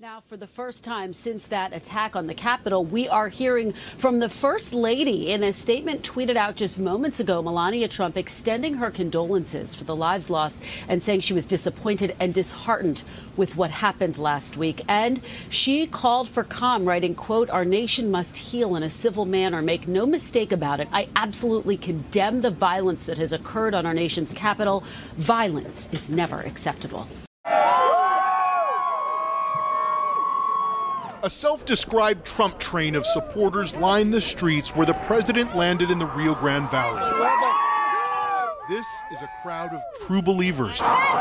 Now, for the first time since that attack on the Capitol, we are hearing from the First Lady. In a statement tweeted out just moments ago, Melania Trump extending her condolences for the lives lost and saying she was disappointed and disheartened with what happened last week. And she called for calm, writing, quote, "Our nation must heal in a civil manner. Make no mistake about it. I absolutely condemn the violence that has occurred on our nation's Capitol. Violence is never acceptable." A self-described Trump train of supporters lined the streets where the president landed in the Rio Grande Valley. This is a crowd of true believers.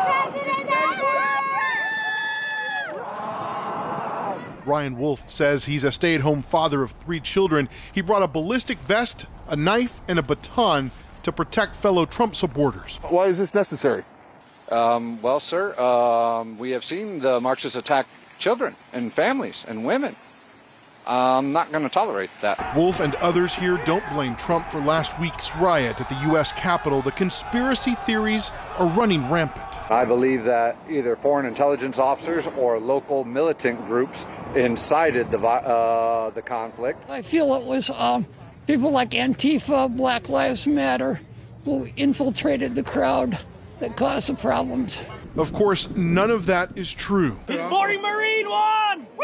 Ryan Wolf says he's a stay-at-home father of 3 children. He brought a ballistic vest, a knife, and a baton to protect fellow Trump supporters. Why is this necessary? Well, sir, we have seen the Marxists attack children and families and women. I'm not going to tolerate that. Wolf and others here don't blame Trump for last week's riot at the U.S. Capitol. The conspiracy theories are running rampant. I believe that either foreign intelligence officers or local militant groups incited the conflict. I feel it was people like Antifa, Black Lives Matter, who infiltrated the crowd that caused the problems. Of course, none of that is true. He's boarding Marine One! Woo!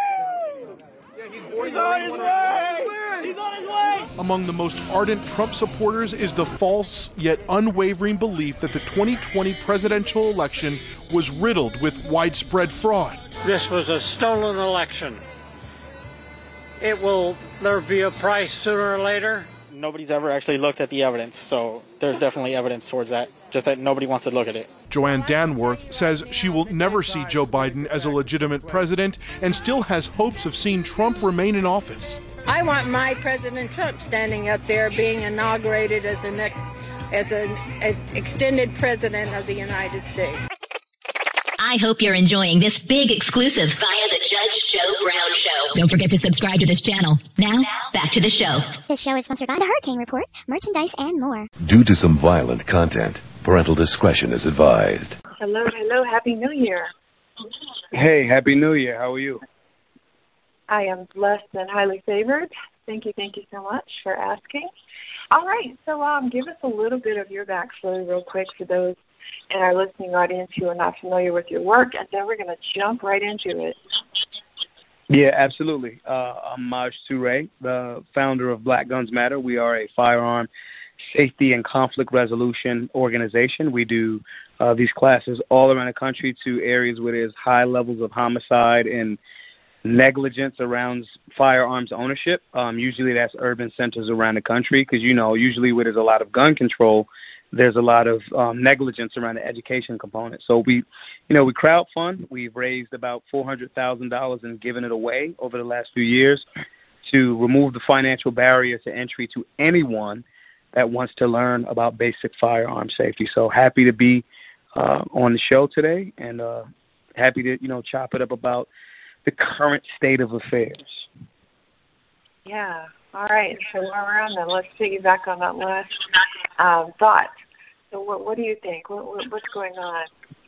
He's on his way! He's on his way! Among the most ardent Trump supporters is the false yet unwavering belief that the 2020 presidential election was riddled with widespread fraud. This was a stolen election. There'll be a price sooner or later. Nobody's ever actually looked at the evidence, so there's definitely evidence towards that, just that nobody wants to look at it. Joanne Danworth says she will never see Joe Biden as a legitimate president and still has hopes of seeing Trump remain in office. I want my President Trump standing up there being inaugurated as an extended president of the United States. I hope you're enjoying this big exclusive via the Judge Joe Brown Show. Don't forget to subscribe to this channel. Now, back to the show. This show is sponsored by the Hurricane Report, merchandise, and more. Due to some violent content, parental discretion is advised. Hello, Happy New Year. Hey, Happy New Year. How are you? I am blessed and highly favored. Thank you so much for asking. All right, so give us a little bit of your backstory real quick for those in our listening audience who are not familiar with your work, and then we're going to jump right into it. Yeah, absolutely. I'm Maj Toure, the founder of Black Guns Matter. We are a firearm safety and conflict resolution organization. We do these classes all around the country to areas where there's high levels of homicide and negligence around firearms ownership. Usually that's urban centers around the country because, usually where there's a lot of gun control, there's a lot of negligence around the education component. So we crowdfund. We've raised about $400,000 and given it away over the last few years to remove the financial barrier to entry to anyone that wants to learn about basic firearm safety. So happy to be on the show today and happy to, chop it up about the current state of affairs. Yeah. All right. So while we're on that, let's piggyback on that last thought. So what do you think? What's going on?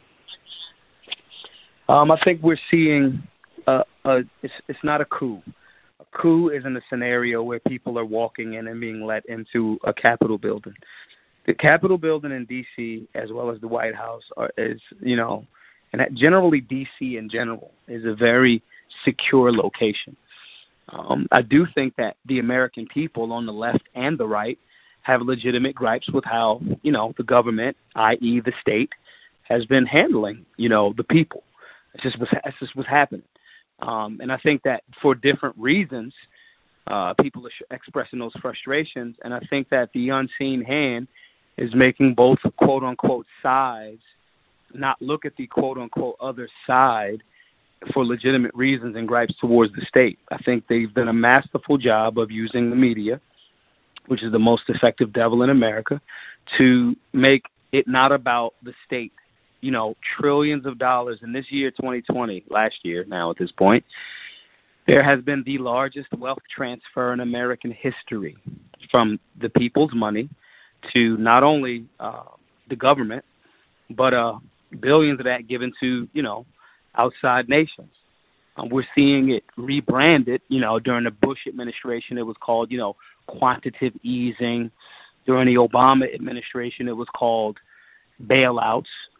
I think we're seeing it's not a coup. A coup is in a scenario where people are walking in and being let into a Capitol building. The Capitol building in D.C. as well as the White House and generally D.C. in general is a very secure location. I do think that the American people on the left and the right have legitimate gripes with how, the government, i.e. the state, has been handling, the people. It's just what's happening. And I think that for different reasons, people are expressing those frustrations. And I think that the unseen hand is making both quote-unquote sides not look at the quote-unquote other side for legitimate reasons and gripes towards the state. I think they've done a masterful job of using the media, which is the most effective devil in America, to make it not about the state. Trillions of dollars in this year, 2020, last year now at this point, there has been the largest wealth transfer in American history from the people's money to not only the government, but billions of that given to, outside nations. We're seeing it rebranded. During the Bush administration, it was called, quantitative easing. During the Obama administration, it was called bailouts.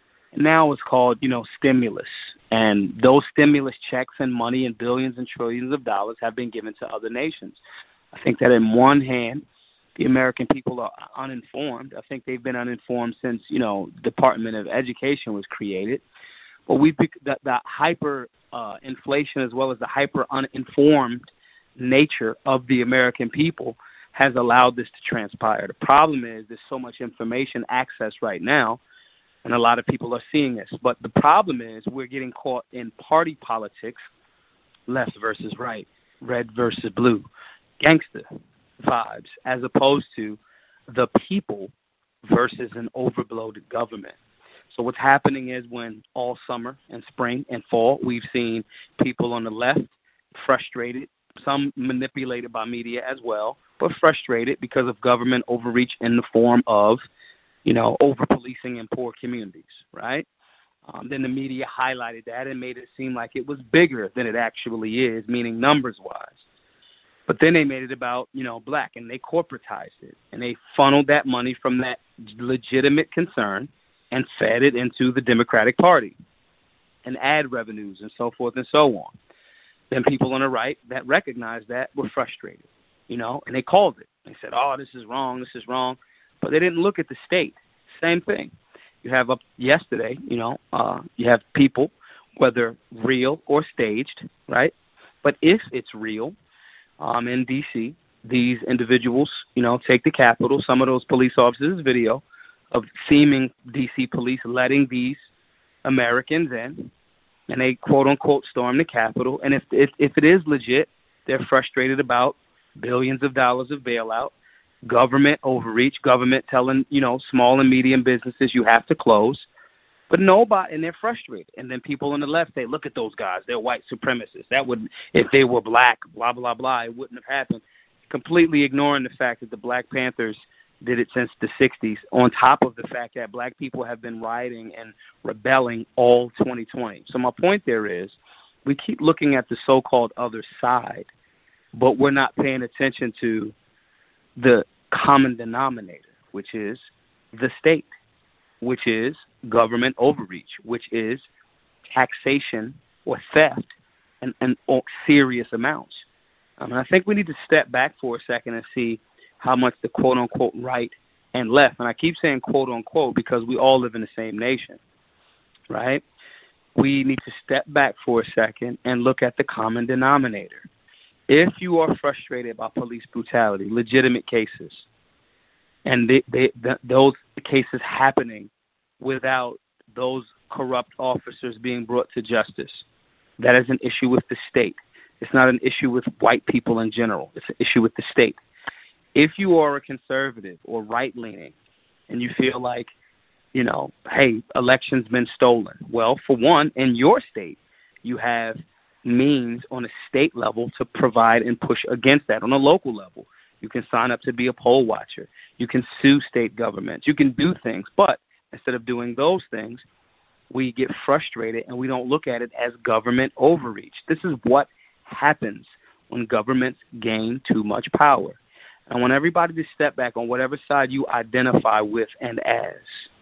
Now it's called, stimulus. And those stimulus checks and money and billions and trillions of dollars have been given to other nations. I think that in one hand, the American people are uninformed. I think they've been uninformed since, Department of Education was created. But the hyper inflation as well as the hyper uninformed nature of the American people has allowed this to transpire. The problem is there's so much information access right now, and a lot of people are seeing this. But the problem is we're getting caught in party politics, left versus right, red versus blue, gangster vibes, as opposed to the people versus an overbloated government. So what's happening is when all summer and spring and fall, we've seen people on the left frustrated, some manipulated by media as well, but frustrated because of government overreach in the form of, over-policing in poor communities, right? Then the media highlighted that and made it seem like it was bigger than it actually is, meaning numbers-wise. But then they made it about, black, and they corporatized it, and they funneled that money from that legitimate concern and fed it into the Democratic Party and ad revenues and so forth and so on. Then people on the right that recognized that were frustrated, and they called it. They said, oh, this is wrong, but they didn't look at the state. Same thing. You have up yesterday, you have people, whether real or staged, right? But if it's real, in D.C., these individuals, take the Capitol. Some of those police officers' video of seeming D.C. police letting these Americans in, and they quote-unquote storm the Capitol. And if it is legit, they're frustrated about billions of dollars of bailout, government overreach, government telling, small and medium businesses you have to close. But nobody, and they're frustrated. And then people on the left say, look at those guys, they're white supremacists. That would, if they were black, blah, blah, blah, it wouldn't have happened. Completely ignoring the fact that the Black Panthers did it since the 60s, on top of the fact that black people have been rioting and rebelling all 2020. So my point there is we keep looking at the so-called other side, but we're not paying attention to the common denominator, which is the state, which is government overreach, which is taxation or theft and serious amounts. I think we need to step back for a second and see how much the quote-unquote right and left, and I keep saying quote-unquote because we all live in the same nation, right? We need to step back for a second and look at the common denominator. If you are frustrated by police brutality, legitimate cases, and those cases happening without those corrupt officers being brought to justice, that is an issue with the state. It's not an issue with white people in general. It's an issue with the state. If you are a conservative or right-leaning and you feel like, hey, election's been stolen, well, for one, in your state, you have means on a state level to provide and push against that. On a local level, you can sign up to be a poll watcher. You can sue state governments. You can do things. But instead of doing those things, we get frustrated and we don't look at it as government overreach. This is what happens when governments gain too much power. I want everybody to step back on whatever side you identify with and as.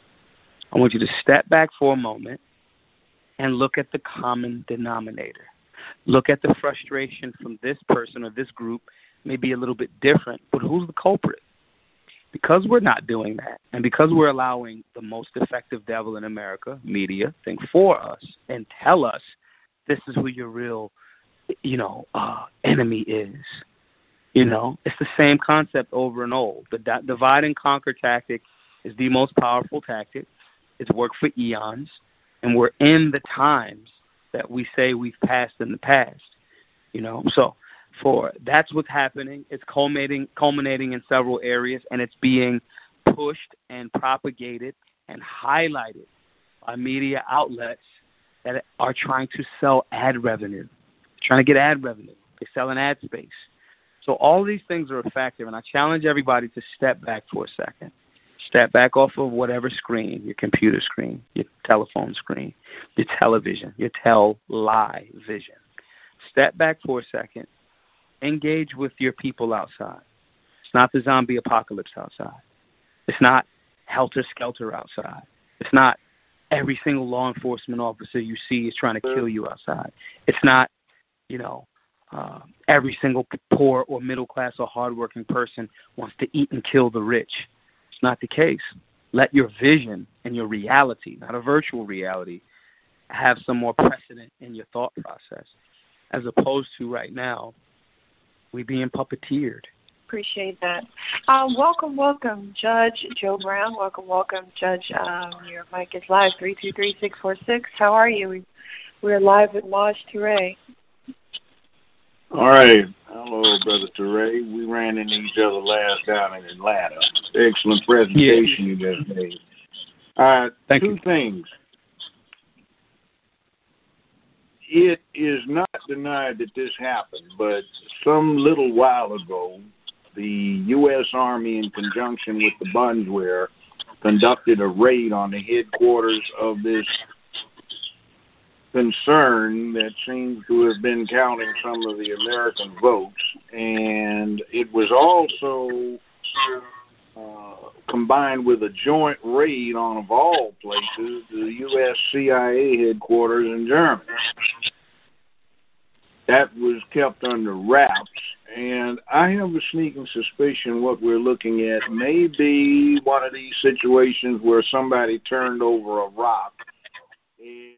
I want you to step back for a moment and look at the common denominator. Look at the frustration from this person or this group, maybe a little bit different, but who's the culprit? Because we're not doing that, and because we're allowing the most effective devil in America, media, think for us and tell us this is who your real, enemy is. It's the same concept over and over. The divide and conquer tactic is the most powerful tactic. It's worked for eons, and we're in the times that we say we've passed in the past. So that's what's happening. It's culminating in several areas, and it's being pushed and propagated and highlighted by media outlets that are trying to sell ad revenue, trying to get ad revenue. They sell an ad space. So all these things are a factor, and I challenge everybody to step back for a second. Step back off of whatever screen, your computer screen, your telephone screen, your television, your tell-lie vision. step back for a second, engage with your people outside. It's not the zombie apocalypse outside. It's not helter-skelter outside. It's not every single law enforcement officer you see is trying to kill you outside. It's not, every single poor or middle-class or hardworking person wants to eat and kill the rich. It's not the case. Let your vision and your reality, not a virtual reality, have some more precedent in your thought process, as opposed to right now, we being puppeteered. Appreciate that. Welcome, Judge Joe Brown. Welcome, Judge. Your mic is live, 323-646. How are you? We're live with Maj Toure. All right. Hello, Brother Toure. We ran into each other last down in Atlanta. Excellent presentation you just made. Thank you. Two things. It is not denied that this happened, but some little while ago, the U.S. Army, in conjunction with the Bundsware, conducted a raid on the headquarters of this concern that seems to have been counting some of the American votes. And it was also combined with a joint raid on, of all places, the U.S. CIA headquarters in Germany. That was kept under wraps, and I have a sneaking suspicion what we're looking at may be one of these situations where somebody turned over a rock and